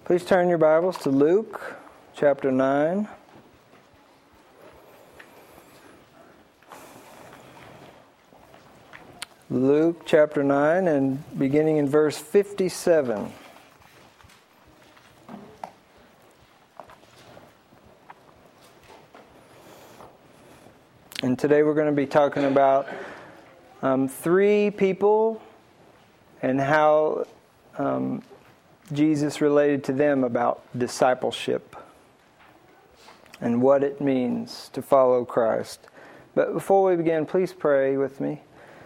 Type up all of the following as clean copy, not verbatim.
Please turn your Bibles to Luke chapter 9. Luke chapter 9 and beginning in verse 57. And today we're going to be talking about three people and how Jesus related to them about discipleship and what it means to follow Christ. But before we begin, please pray with me.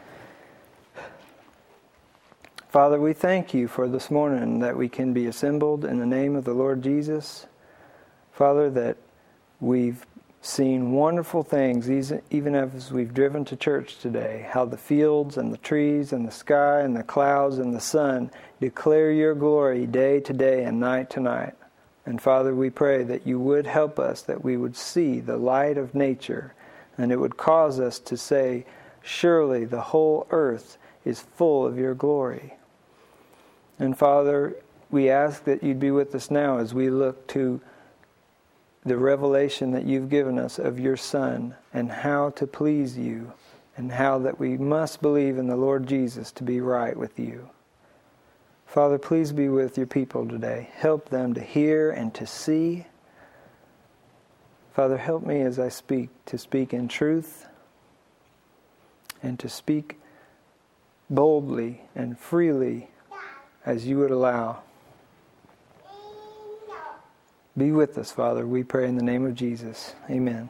Father, we thank you for this morning that we can be assembled in the name of the Lord Jesus. Father, that we've seen wonderful things, even as we've driven to church today, how the fields and the trees and the sky and the clouds and the sun declare your glory day to day and night to night. And Father, we pray that you would help us, that we would see the light of nature, and it would cause us to say, surely the whole earth is full of your glory. And Father, we ask that you'd be with us now as we look to the revelation that you've given us of your Son and how to please you and how that we must believe in the Lord Jesus to be right with you. Father, please be with your people today. Help them to hear and to see. Father, help me as I speak to speak in truth and to speak boldly and freely as you would allow. Be with us, Father, we pray in the name of Jesus. Amen.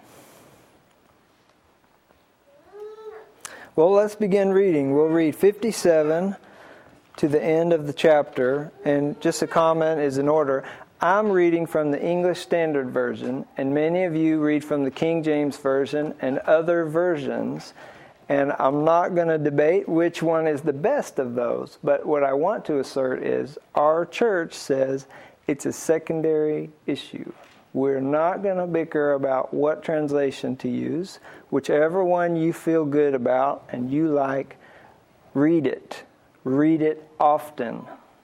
Well, let's begin reading. We'll read 57 to the end of the chapter. And just a comment is in order. I'm reading from the English Standard Version, and many of you read from the King James Version and other versions. And I'm not going to debate which one is the best of those. But what I want to assert is our church says it's a secondary issue. We're not going to bicker about what translation to use. Whichever one you feel good about and you like, read it. Read it often.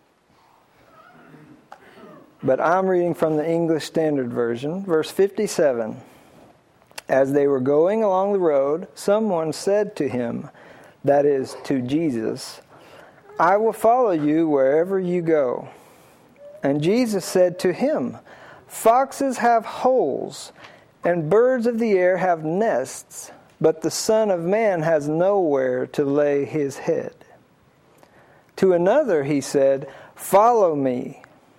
But I'm reading from the English Standard Version, verse 57. As they were going along the road, someone said to him, that is, to Jesus, I will follow you wherever you go. And Jesus said to him, foxes have holes, and birds of the air have nests, but the Son of Man has nowhere to lay his head. To another he said, follow me.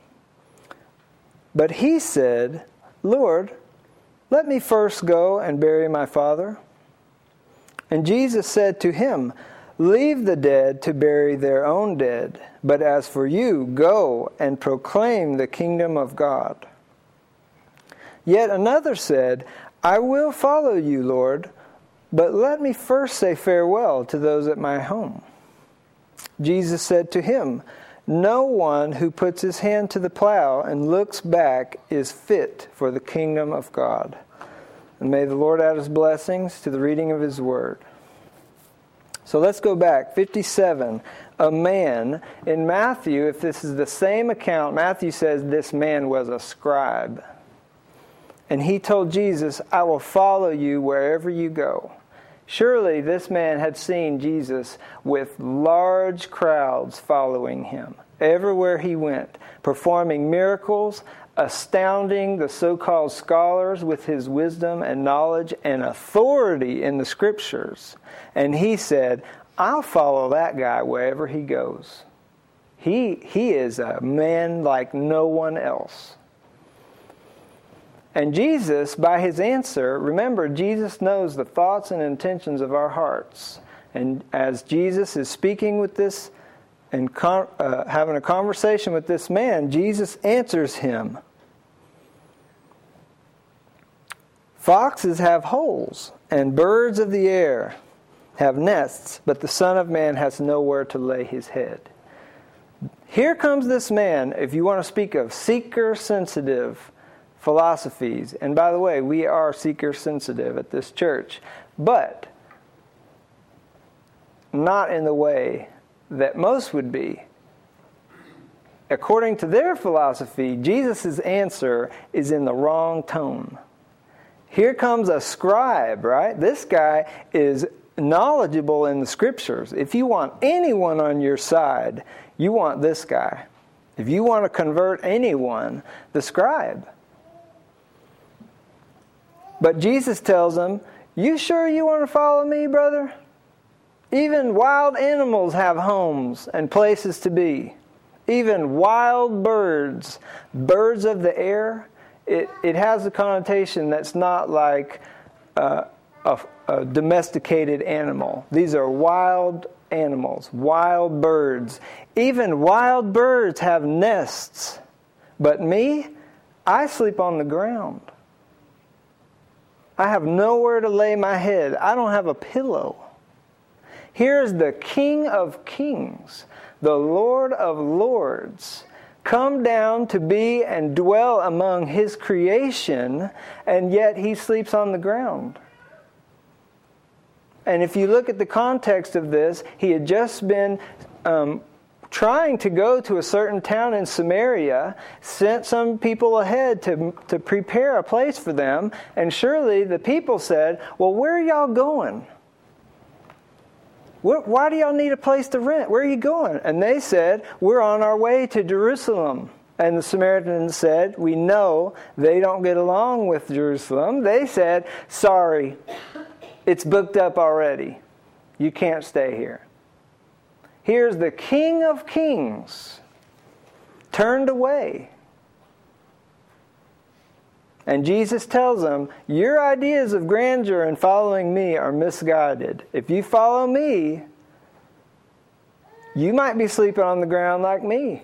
But he said, Lord, let me first go and bury my father. And Jesus said to him, leave the dead to bury their own dead, but as for you, go and proclaim the kingdom of God. Yet another said, I will follow you, Lord, but let me first say farewell to those at my home. Jesus said to him, no one who puts his hand to the plow and looks back is fit for the kingdom of God. And may the Lord add his blessings to the reading of his word. So let's go back. 57. A man. In Matthew, if this is the same account, Matthew says this man was a scribe. And he told Jesus, I will follow you wherever you go. Surely this man had seen Jesus with large crowds following him everywhere he went, performing miracles, astounding the so-called scholars with his wisdom and knowledge and authority in the scriptures. And he said, I'll follow that guy wherever he goes. He is a man like no one else. And Jesus, by his answer, remember, Jesus knows the thoughts and intentions of our hearts. And as Jesus is speaking with this and having a conversation with this man, Jesus answers him. Foxes have holes, and birds of the air have nests, but the Son of Man has nowhere to lay his head. Here comes this man, if you want to speak of seeker-sensitive philosophies. And by the way, we are seeker-sensitive at this church, but not in the way that most would be. according to their philosophy, Jesus' answer is in the wrong tone. Here comes a scribe, right? This guy is knowledgeable in the Scriptures. If you want anyone on your side, you want this guy. If you want to convert anyone, the scribe. But Jesus tells him, you sure you want to follow me, brother? Even wild animals have homes and places to be. Even wild birds, birds of the air, it has a connotation that's not like a domesticated animal. These are wild animals, wild birds. Even wild birds have nests. But me, I sleep on the ground. I have nowhere to lay my head. I don't have a pillow. Here's the King of Kings, the Lord of Lords, come down to be and dwell among His creation, and yet He sleeps on the ground. And if you look at the context of this, He had just been trying to go to a certain town in Samaria, sent some people ahead to prepare a place for them, and surely the people said, well, where are y'all going? Why do y'all need a place to rent? Where are you going? And they said, we're on our way to Jerusalem. And the Samaritans said, we know they don't get along with Jerusalem. They said, sorry, it's booked up already. You can't stay here. Here's the King of Kings turned away. And Jesus tells them, your ideas of grandeur and following me are misguided. If you follow me, you might be sleeping on the ground like me.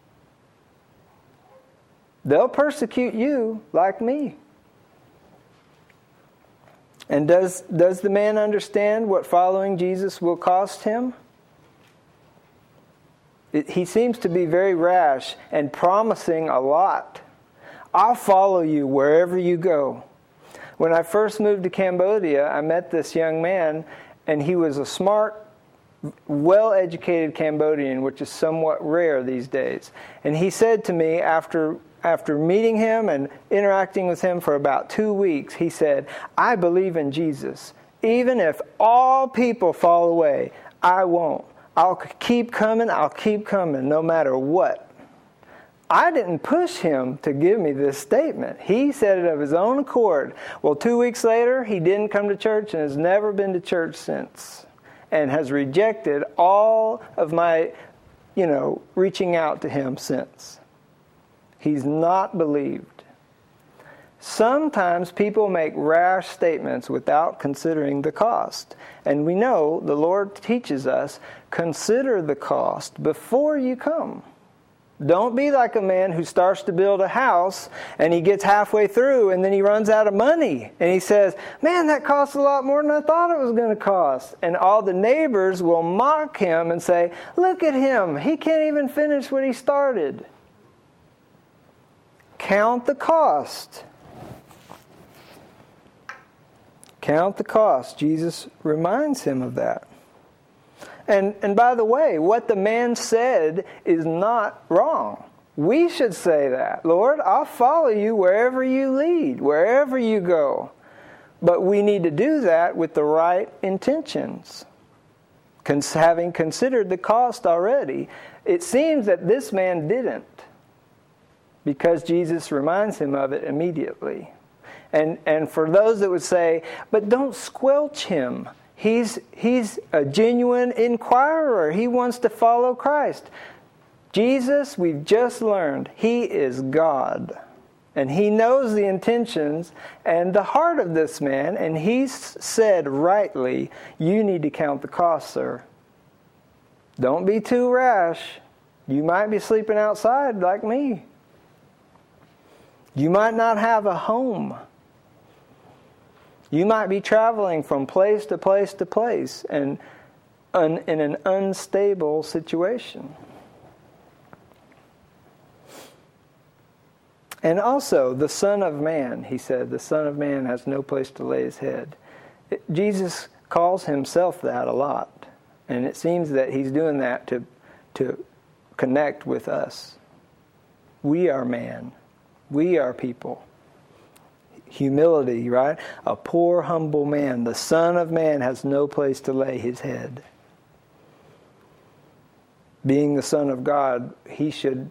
They'll persecute you like me. And does the man understand what following Jesus will cost him? He seems to be very rash and promising a lot. I'll follow you wherever you go. When I first moved to Cambodia, I met this young man, and he was a smart, well-educated Cambodian, which is somewhat rare these days. And he said to me, after meeting him and interacting with him for about 2 weeks, he said, I believe in Jesus. Even if all people fall away, I won't. I'll keep coming, no matter what. I didn't push him to give me this statement. He said it of his own accord. Well, 2 weeks later, he didn't come to church and has never been to church since. And has rejected all of my, reaching out to him since. He's not believed. Sometimes people make rash statements without considering the cost. And we know the Lord teaches us, consider the cost before you come. Don't be like a man who starts to build a house and he gets halfway through and then he runs out of money. And he says, man, that costs a lot more than I thought it was going to cost. And all the neighbors will mock him and say, look at him. He can't even finish what he started. Count the cost. Count the cost. Jesus reminds him of that. And by the way, what the man said is not wrong. We should say that. Lord, I'll follow you wherever you lead, wherever you go. But we need to do that with the right intentions. Having considered the cost already, it seems that this man didn't, because Jesus reminds him of it immediately. And for those that would say, but don't squelch him. He's a genuine inquirer. He wants to follow Christ. Jesus, we've just learned, He is God. And He knows the intentions and the heart of this man. And He's said rightly, you need to count the cost, sir. Don't be too rash. You might be sleeping outside like me. You might not have a home. You might be traveling from place to place to place and in an unstable situation. And also, the Son of Man, he said, the Son of Man has no place to lay his head. Jesus calls himself that a lot. And it seems that he's doing that to connect with us. We are man. We are people. Humility, right? A poor, humble man. The Son of Man has no place to lay his head. Being the Son of God, the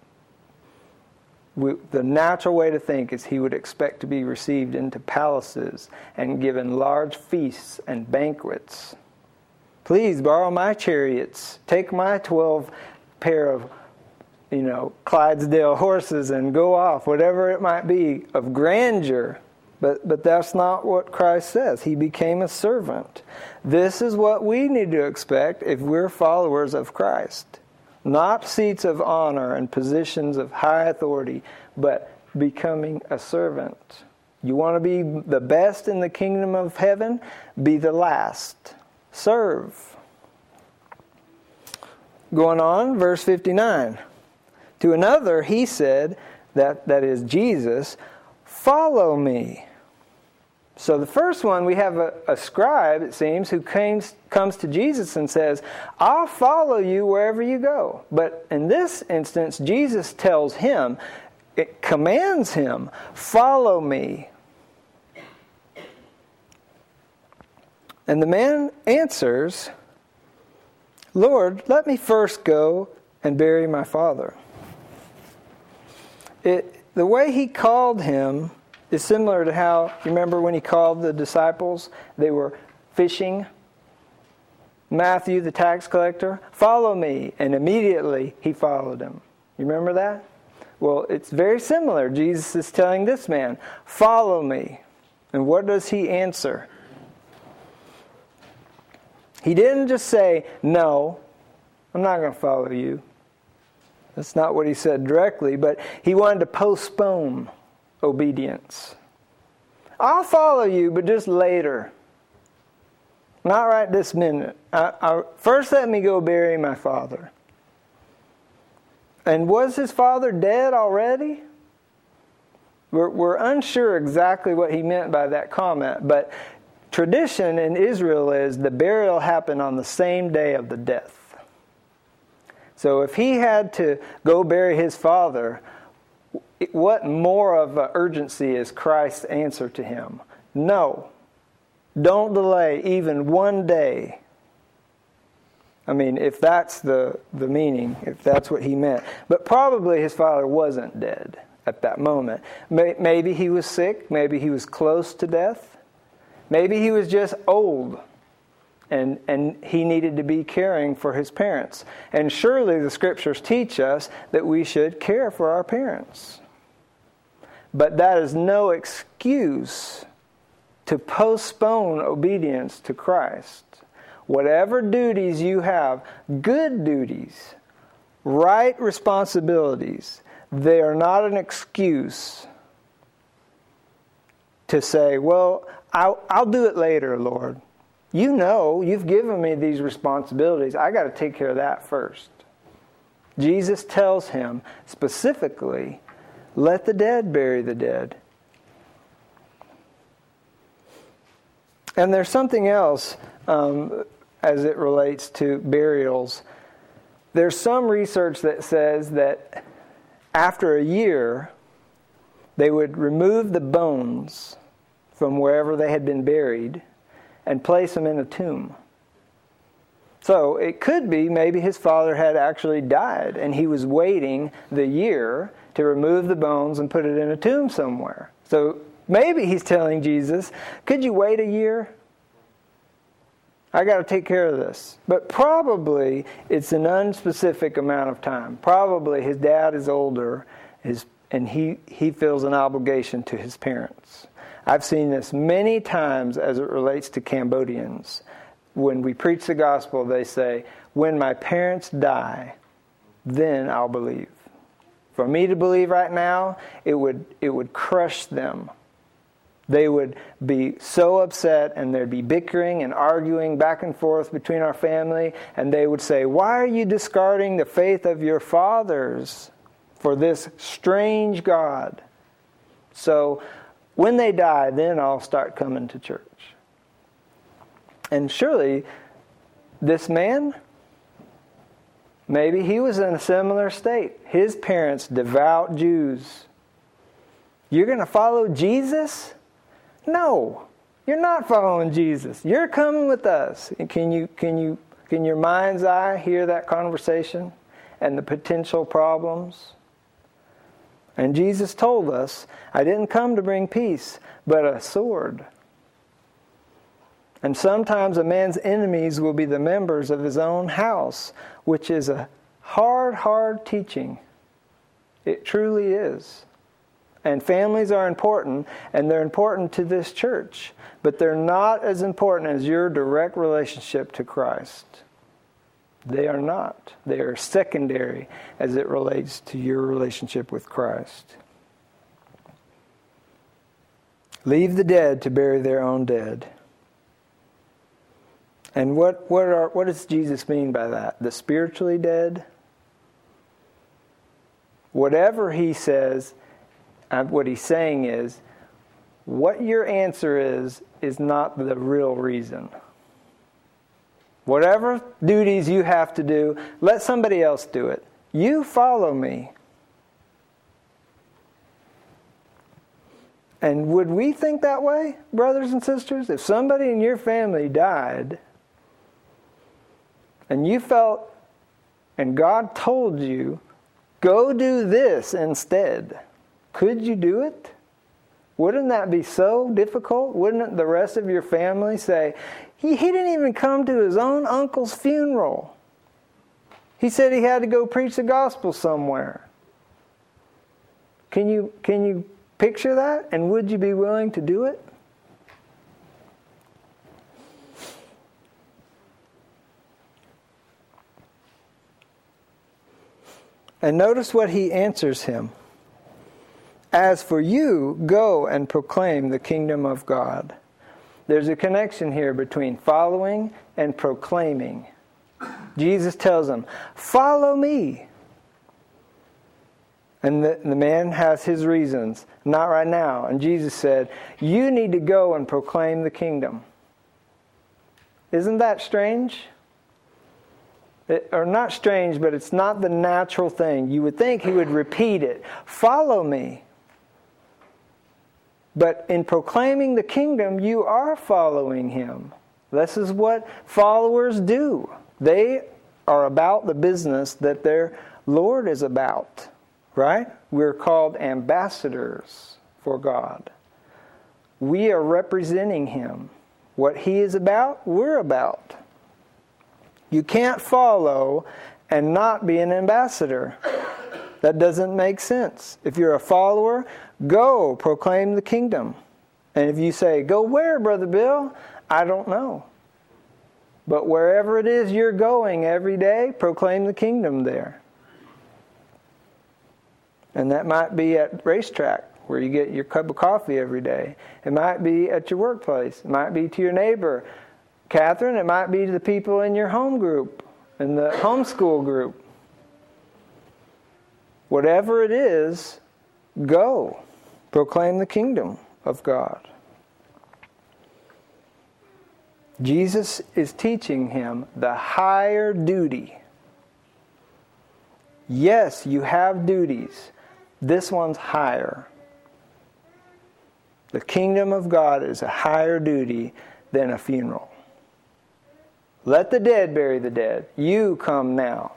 natural way to think is he would expect to be received into palaces and given large feasts and banquets. Please borrow my chariots. Take my 12 pair of, Clydesdale horses and go off, whatever it might be, of grandeur. But that's not what Christ says. He became a servant. This is what we need to expect if we're followers of Christ. Not seats of honor and positions of high authority, but becoming a servant. You want to be the best in the kingdom of heaven? Be the last. Serve. Going on, verse 59. To another he said, that is Jesus, follow me. So the first one, we have a scribe, it seems, who comes to Jesus and says, I'll follow you wherever you go. But in this instance, Jesus tells him, it commands him, follow me. And the man answers, Lord, let me first go and bury my father. The way he called him is similar to how, you remember when he called the disciples? They were fishing. Matthew, the tax collector, follow me. And immediately he followed him. You remember that? Well, it's very similar. Jesus is telling this man, follow me. And what does he answer? He didn't just say, no, I'm not going to follow you. That's not what he said directly, but he wanted to postpone obedience. I'll follow you, but just later. Not right this minute. First let me go bury my father. And was his father dead already? We're unsure exactly what he meant by that comment, but tradition in Israel is the burial happened on the same day of the death. So if he had to go bury his father, what more of an urgency is Christ's answer to him? No. Don't delay even one day. I mean, if that's the meaning, if that's what he meant. But probably his father wasn't dead at that moment. Maybe he was sick. Maybe he was close to death. Maybe he was just old. And he needed to be caring for his parents. And surely the scriptures teach us that we should care for our parents. But that is no excuse to postpone obedience to Christ. Whatever duties you have, good duties, right responsibilities, they are not an excuse to say, well, I'll do it later, Lord. You know, you've given me these responsibilities. I got to take care of that first. Jesus tells him specifically, let the dead bury the dead. And there's something else as it relates to burials. There's some research that says that after a year, they would remove the bones from wherever they had been buried and place them in a tomb. So it could be maybe his father had actually died and he was waiting the year to remove the bones and put it in a tomb somewhere. So maybe he's telling Jesus, could you wait a year? I got to take care of this. But probably it's an unspecific amount of time. Probably his dad is older and he feels an obligation to his parents. I've seen this many times as it relates to Cambodians. When we preach the gospel, they say, when my parents die, then I'll believe. For me to believe right now, it would crush them. They would be so upset and there'd be bickering and arguing back and forth between our family. And they would say, why are you discarding the faith of your fathers for this strange God? So when they die, then I'll start coming to church. And surely this man Maybe he was in a similar state. His parents, devout Jews. You're going to follow Jesus? No, you're not following Jesus. You're coming with us. And can your mind's eye hear that conversation and the potential problems? And Jesus told us, I didn't come to bring peace, but a sword. And sometimes a man's enemies will be the members of his own house, which is a hard teaching. It truly is. And families are important, and they're important to this church, but they're not as important as your direct relationship to Christ. They are not. They are secondary as it relates to your relationship with Christ. Leave the dead to bury their own dead. And what does Jesus mean by that? The spiritually dead? Whatever he says, what he's saying is, what your answer is not the real reason. Whatever duties you have to do, let somebody else do it. You follow me. And would we think that way, brothers and sisters? If somebody in your family died, and you felt, and God told you, go do this instead, could you do it? Wouldn't that be so difficult? Wouldn't the rest of your family say, he didn't even come to his own uncle's funeral. He said he had to go preach the gospel somewhere. Can you picture that? And would you be willing to do it? And notice what he answers him. As for you, go and proclaim the kingdom of God. There's a connection here between following and proclaiming. Jesus tells him, follow me. And the man has his reasons. Not right now. And Jesus said, you need to go and proclaim the kingdom. Isn't that strange? Or not strange, but it's not the natural thing. You would think he would repeat it. Follow me. But in proclaiming the kingdom, you are following him. This is what followers do. They are about the business that their Lord is about. Right? We're called ambassadors for God. We are representing him. What he is about, we're about. You can't follow and not be an ambassador. That doesn't make sense. If you're a follower, go proclaim the kingdom. And if you say, go where, Brother Bill? I don't know. But wherever it is you're going every day, proclaim the kingdom there. And that might be at racetrack, where you get your cup of coffee every day. It might be at your workplace. It might be to your neighbor. Catherine, it might be to the people in your home group, in the homeschool group. Whatever it is, go. Proclaim the kingdom of God. Jesus is teaching him the higher duty. Yes, you have duties. This one's higher. The kingdom of God is a higher duty than a funeral. Let the dead bury the dead. You come now.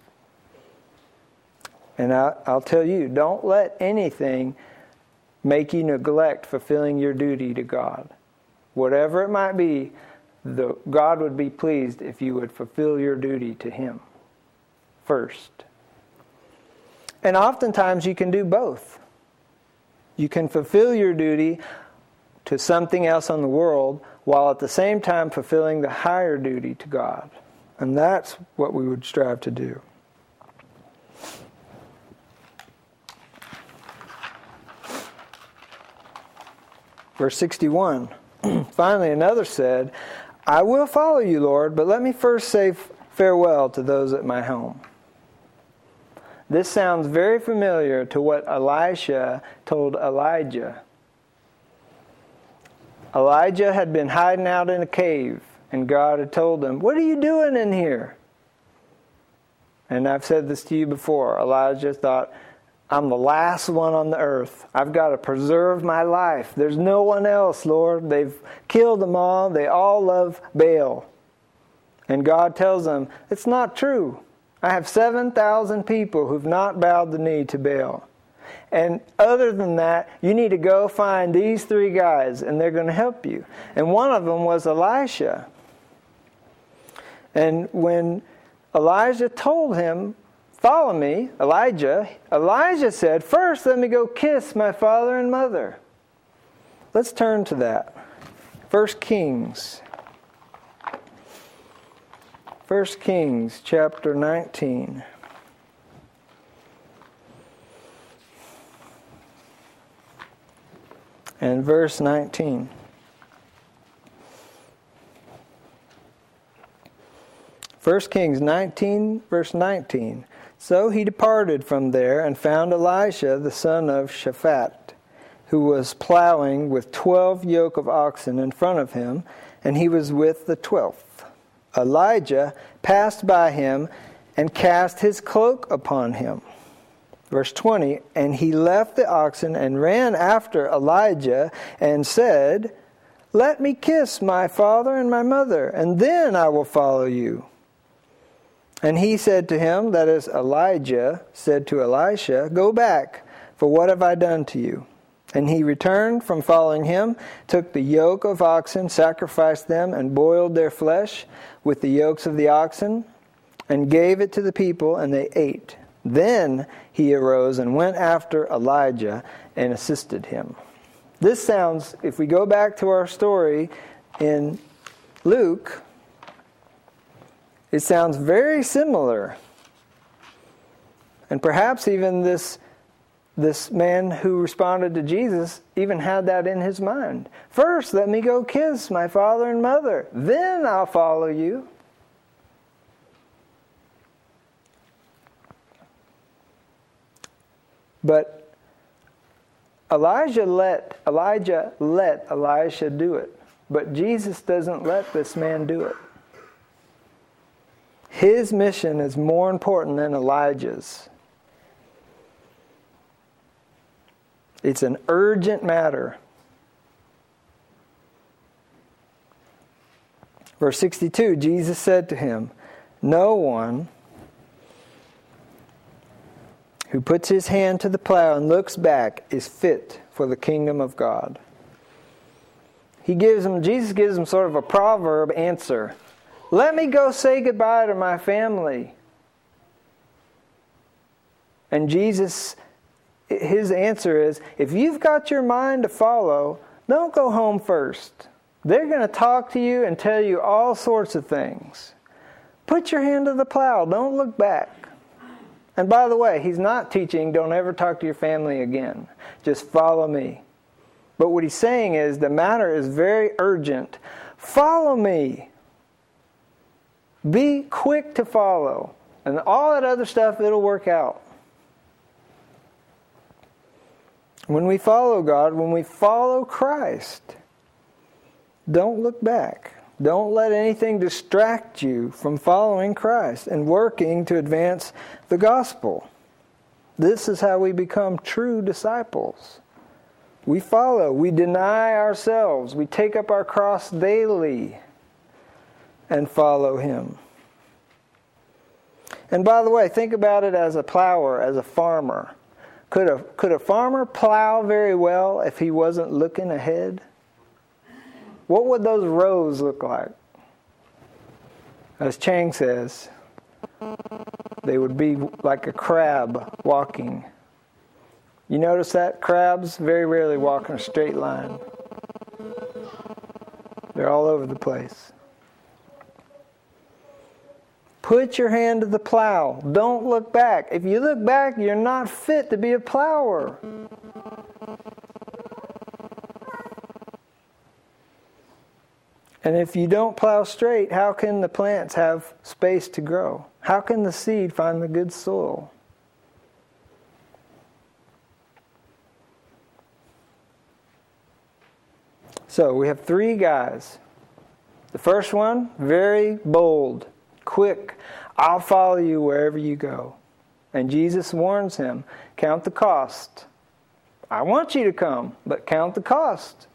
And I'll tell you, don't let anything make you neglect fulfilling your duty to God. Whatever it might be, God would be pleased if you would fulfill your duty to him first. And oftentimes you can do both. You can fulfill your duty to something else in the world while at the same time fulfilling the higher duty to God. And that's what we would strive to do. Verse 61. Finally another said, I will follow you, Lord, but let me first say farewell to those at my home. This sounds very familiar to what Elisha told Elijah. Elijah had been hiding out in a cave, and God had told him, what are you doing in here? And I've said this to you before. Elijah thought, I'm the last one on the earth. I've got to preserve my life. There's no one else, Lord. They've killed them all. They all love Baal. And God tells them, it's not true. I have 7,000 people who've not bowed the knee to Baal. And other than that, you need to go find these 3 guys, and they're going to help you. And one of them was Elisha. And when Elijah told him, follow me, Elijah said, first let me go kiss my father and mother. Let's turn to that. 1 Kings. 1 Kings chapter 19. And verse 19. 1 Kings 19, verse 19. So he departed from there and found Elisha, the son of Shaphat, who was plowing with 12 yoke of oxen in front of him, and he was with the 12th. Elijah passed by him and cast his cloak upon him. Verse 20, and he left the oxen and ran after Elijah and said, let me kiss my father and my mother, and then I will follow you. And he said to him, that is Elijah, said to Elisha, go back, for what have I done to you? And he returned from following him, took the yoke of oxen, sacrificed them, and boiled their flesh with the yokes of the oxen, and gave it to the people, and they ate. Then he arose and went after Elijah and assisted him. This sounds, if we go back to our story in Luke, it sounds very similar. And perhaps even this man who responded to Jesus even had that in his mind. First, let me go kiss my father and mother. Then I'll follow you. But Elijah let Elisha do it. But Jesus doesn't let this man do it. His mission is more important than Elijah's. It's an urgent matter. Verse 62, Jesus said to him, no one who puts his hand to the plow and looks back is fit for the kingdom of God. Jesus gives him sort of a proverb answer. Let me go say goodbye to my family. And Jesus, his answer is, if you've got your mind to follow, don't go home first. They're going to talk to you and tell you all sorts of things. Put your hand to the plow. Don't look back. And by the way, he's not teaching, don't ever talk to your family again. Just follow me. But what he's saying is, the matter is very urgent. Follow me. Be quick to follow. And all that other stuff, it'll work out. When we follow God, when we follow Christ, don't look back. Don't let anything distract you from following Christ and working to advance the gospel. This is how we become true disciples. We follow. We deny ourselves. We take up our cross daily and follow Him. And by the way, think about it as a plower, as a farmer. Could a farmer plow very well if he wasn't looking ahead? What would those rows look like? As Chang says, they would be like a crab walking. You notice that? Crabs very rarely walk in a straight line. They're all over the place. Put your hand to the plow. Don't look back. If you look back, you're not fit to be a plower. And if you don't plow straight, how can the plants have space to grow? How can the seed find the good soil? So we have 3 guys. The first one, very bold, quick. I'll follow you wherever you go. And Jesus warns him, count the cost. I want you to come, but count the cost.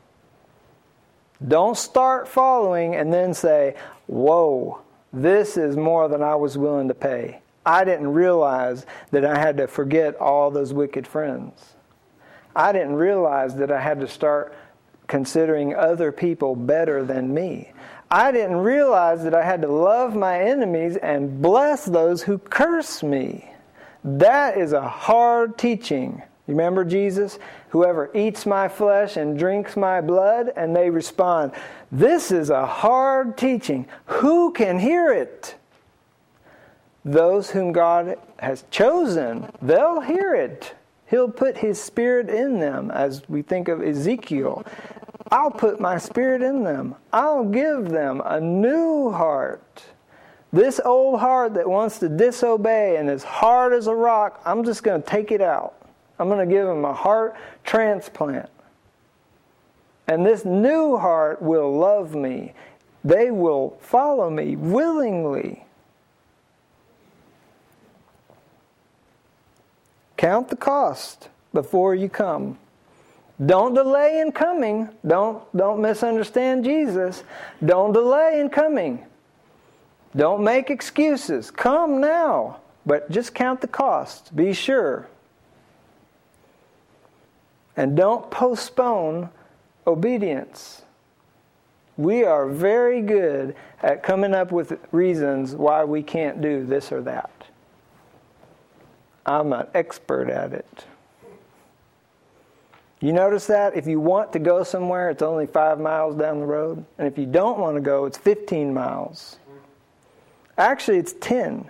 Don't start following and then say, whoa, this is more than I was willing to pay. I didn't realize that I had to forget all those wicked friends. I didn't realize that I had to start considering other people better than me. I didn't realize that I had to love my enemies and bless those who curse me. That is a hard teaching. You remember Jesus? Whoever eats my flesh and drinks my blood, and they respond, this is a hard teaching. Who can hear it? Those whom God has chosen, they'll hear it. He'll put His Spirit in them, as we think of Ezekiel. I'll put my Spirit in them. I'll give them a new heart. This old heart that wants to disobey and is hard as a rock, I'm just going to take it out. I'm going to give them a heart transplant. And this new heart will love me. They will follow me willingly. Count the cost before you come. Don't delay in coming. Don't misunderstand Jesus. Don't delay in coming. Don't make excuses. Come now. But just count the cost. Be sure. And don't postpone obedience. We are very good at coming up with reasons why we can't do this or that. I'm an expert at it. You notice that? If you want to go somewhere, it's only 5 miles down the road. And if you don't want to go, it's 15 miles. Actually, it's 10.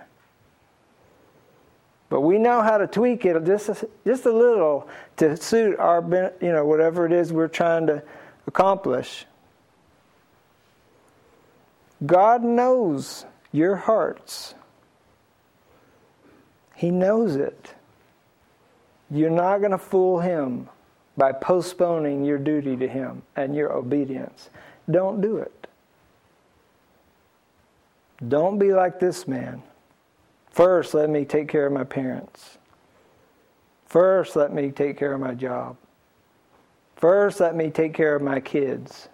But we know how to tweak it just a little to suit our, whatever it is we're trying to accomplish. God knows your hearts. He knows it. You're not going to fool Him by postponing your duty to Him and your obedience. Don't do it. Don't be like this man. First, let me take care of my parents. First, let me take care of my job. First, let me take care of my kids.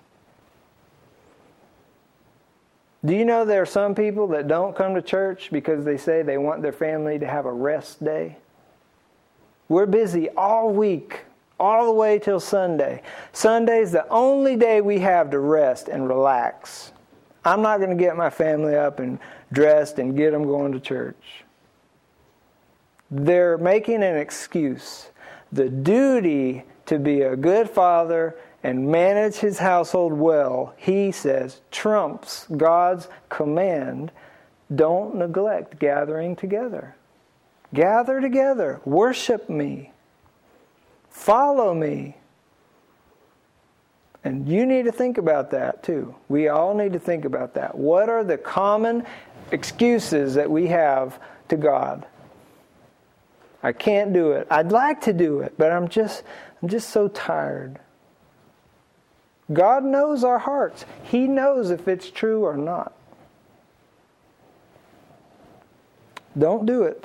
Do you know there are some people that don't come to church because they say they want their family to have a rest day? We're busy all week, all the way till Sunday. Sunday's the only day we have to rest and relax. I'm not going to get my family up and dressed and get them going to church. They're making an excuse. The duty to be a good father and manage his household well, he says, trumps God's command. Don't neglect gathering together. Gather together. Worship me. Follow me. And you need to think about that too. We all need to think about that. What are the common excuses that we have to God? I can't do it. I'd like to do it, but I'm just so tired. God knows our hearts. He knows if it's true or not. Don't do it.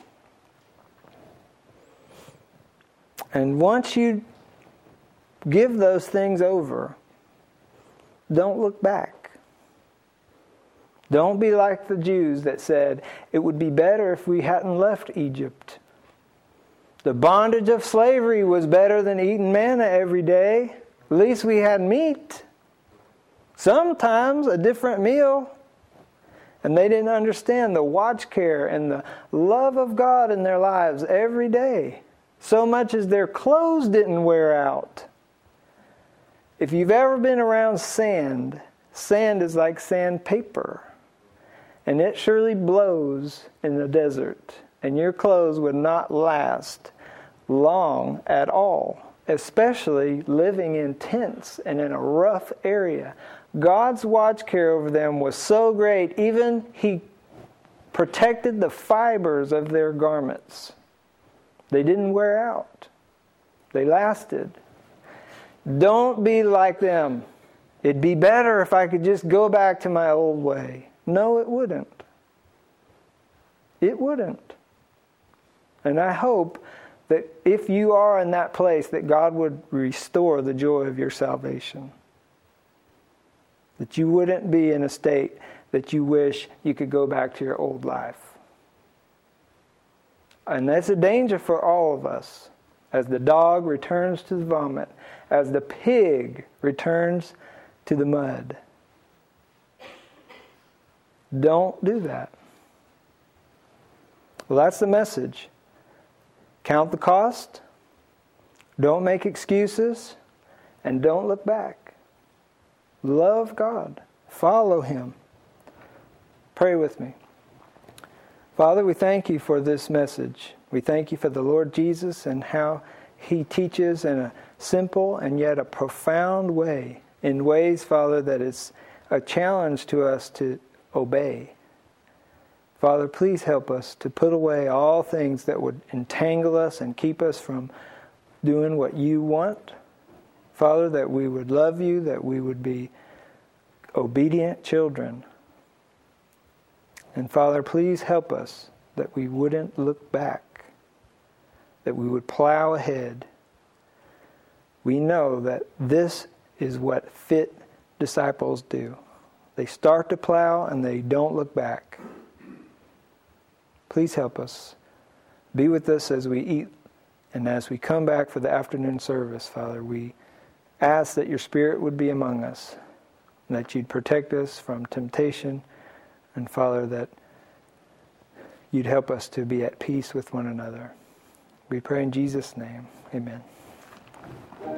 And once you give those things over, don't look back. Don't be like the Jews that said, it would be better if we hadn't left Egypt. The bondage of slavery was better than eating manna every day. At least we had meat. Sometimes a different meal. And they didn't understand the watch care and the love of God in their lives every day. So much as their clothes didn't wear out. If you've ever been around sand, sand is like sandpaper. And it surely blows in the desert. And your clothes would not last long at all. Especially living in tents and in a rough area. God's watch care over them was so great, even He protected the fibers of their garments. They didn't wear out. They lasted. Don't be like them. It'd be better if I could just go back to my old way. No, it wouldn't. It wouldn't. And I hope that if you are in that place, that God would restore the joy of your salvation. That you wouldn't be in a state that you wish you could go back to your old life. And that's a danger for all of us. As the dog returns to the vomit, as the pig returns to the mud. Don't do that. Well, that's the message. Count the cost. Don't make excuses. And don't look back. Love God. Follow Him. Pray with me. Father, we thank You for this message. We thank You for the Lord Jesus and how He teaches in a simple and yet a profound way. In ways, Father, that is a challenge to us to obey. Father, please help us to put away all things that would entangle us and keep us from doing what You want. Father, that we would love You, that we would be obedient children. And Father, please help us that we wouldn't look back, that we would plow ahead. We know that this is what fit disciples do. They start to plow and they don't look back. Please help us. Be with us as we eat and as we come back for the afternoon service, Father. We ask that Your Spirit would be among us, and that You'd protect us from temptation, and Father, that You'd help us to be at peace with one another. We pray in Jesus' name. Amen.